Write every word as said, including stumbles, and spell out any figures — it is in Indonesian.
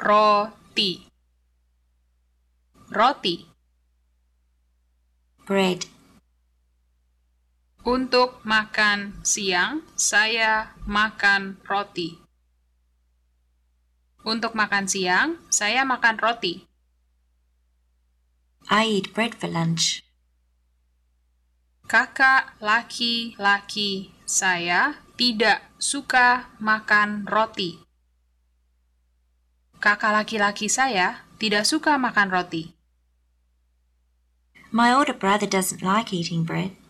Roti. Roti. Bread. Untuk makan siang, saya makan roti. Untuk makan siang, saya makan roti. I eat bread for lunch. Kakak laki-laki saya tidak suka makan roti. Kakak laki-laki saya tidak suka makan roti. My older brother doesn't like eating bread.